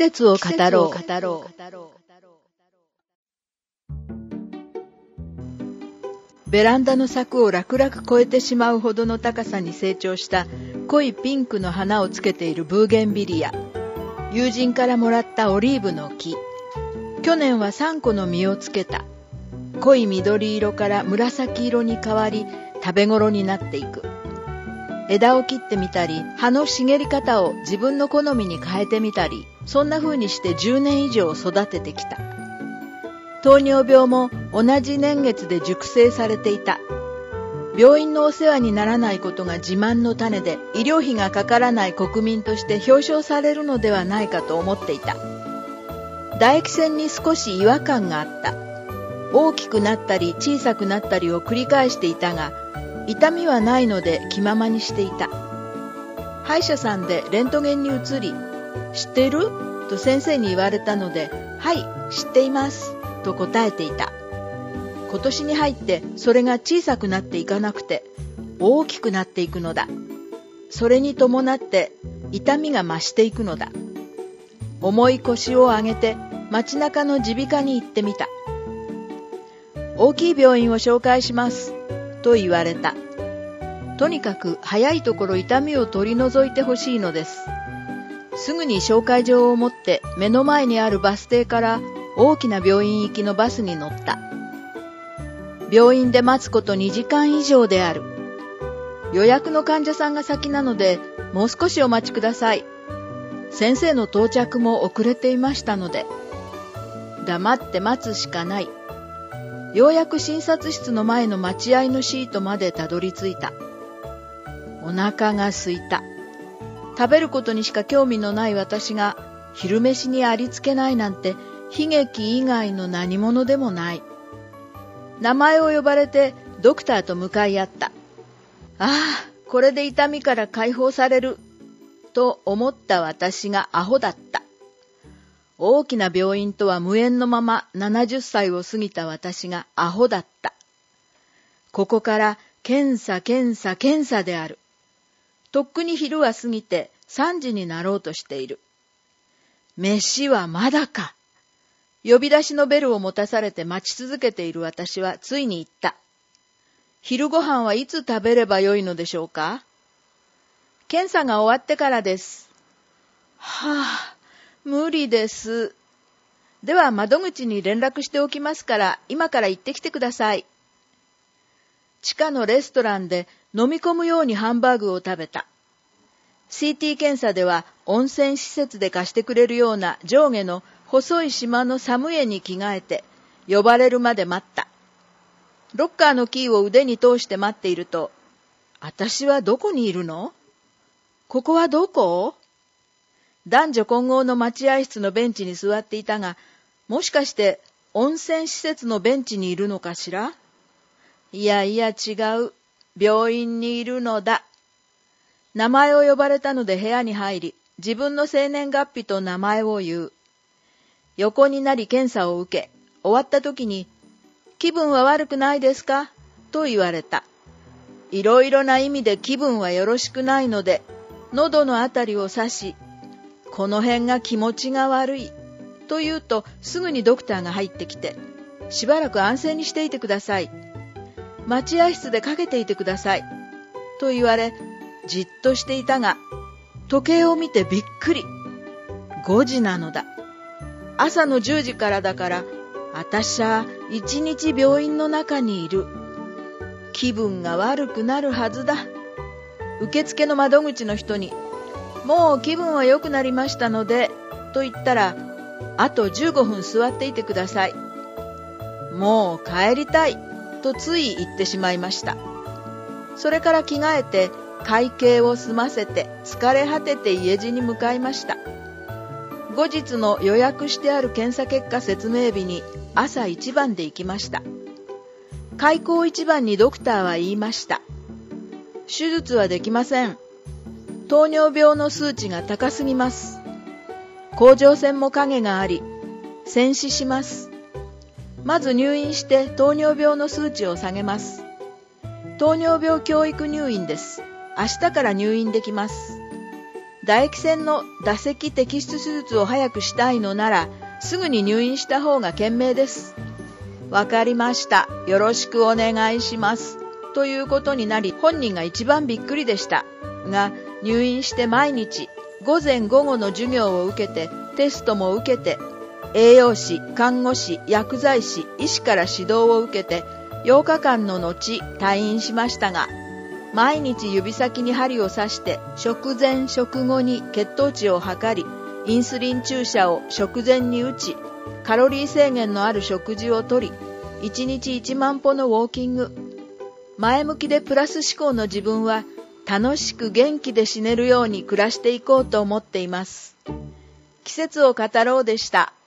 節を語ろう。ベランダの柵を楽々越えてしまうほどの高さに成長した濃いピンクの花をつけているブーゲンビリア。友人からもらったオリーブの木。去年は3個の実をつけた。濃い緑色から紫色に変わり、食べ頃になっていく。枝を切ってみたり、葉の茂り方を自分の好みに変えてみたり、そんな風にして10年以上育ててきた。糖尿病も同じ年月で熟成されていた。病院のお世話にならないことが自慢の種で、医療費がかからない国民として表彰されるのではないかと思っていた。唾液腺に少し違和感があった。大きくなったり小さくなったりを繰り返していたが、痛みはないので気ままにしていた。歯医者さんでレントゲンに移り、知っている？と先生に言われたので、はい、知っています。と答えていた。今年に入ってそれが小さくなっていかなくて、大きくなっていくのだ。それに伴って痛みが増していくのだ。重い腰を上げて街中の耳鼻科に行ってみた。大きい病院を紹介します。と言われた。とにかく早いところ痛みを取り除いてほしいのです。すぐに紹介状を持って目の前にあるバス停から大きな病院行きのバスに乗った。病院で待つこと2時間以上である。予約の患者さんが先なので、もう少しお待ちください。先生の到着も遅れていましたので。黙って待つしかない。ようやく診察室の前の待合のシートまでたどり着いた。お腹が空いた。食べることにしか興味のない私が昼飯にありつけないなんて悲劇以外の何者でもない。名前を呼ばれてドクターと向かい合った。ああ、これで痛みから解放されると思った私がアホだった。大きな病院とは無縁のまま70歳を過ぎた私がアホだった。ここから検査である。とっくに昼は過ぎて3時になろうとしている。飯はまだか。呼び出しのベルを持たされて待ち続けている私はついに言った。昼ご飯はいつ食べればよいのでしょうか？検査が終わってからです。はあ、無理です。では窓口に連絡しておきますから今から行ってきてください。地下のレストランで飲み込むようにハンバーグを食べた。CT 検査では温泉施設で貸してくれるような上下の細い島の寒家に着替えて呼ばれるまで待った。ロッカーのキーを腕に通して待っていると、私はどこにいるの？ここはどこ？男女混合の待合室のベンチに座っていたが、もしかして温泉施設のベンチにいるのかしら？いやいや違う。病院にいるのだ。名前を呼ばれたので部屋に入り、自分の生年月日と名前を言う。横になり検査を受け、終わった時に、気分は悪くないですか？と言われた。いろいろな意味で気分はよろしくないので、喉のあたりを指し、この辺が気持ちが悪い。と言うと、すぐにドクターが入ってきて、しばらく安静にしていてください。待合室でかけていてください。と言われ、じっとしていたが、時計を見てびっくり。5時なのだ。朝の10時からだから、あたしゃ1日病院の中にいる。気分が悪くなるはずだ。受付の窓口の人に、もう気分は良くなりましたので、と言ったら、あと15分座っていてください。もう帰りたい、とつい言ってしまいました。それから着替えて、会計を済ませて、疲れ果てて家路に向かいました。後日の予約してある検査結果説明日に朝一番で行きました。開口一番にドクターは言いました。手術はできません。糖尿病の数値が高すぎます。甲状腺も影があり、戦死します。まず入院して糖尿病の数値を下げます。糖尿病教育入院です。明日から入院できます。 唾液腺の唾石摘出手術を早くしたいのなら、すぐに入院した方が賢明です。わかりました。よろしくお願いします。ということになり、本人が一番びっくりでした。が、入院して毎日、午前午後の授業を受けて、テストも受けて、栄養士、看護師、薬剤師、医師から指導を受けて、8日間の後、退院しましたが、毎日指先に針を刺して、食前食後に血糖値を測り、インスリン注射を食前に打ち、カロリー制限のある食事をとり、1日1万歩のウォーキング。前向きでプラス思考の自分は、楽しく元気で死ねるように暮らしていこうと思っています。季節を語ろうでした。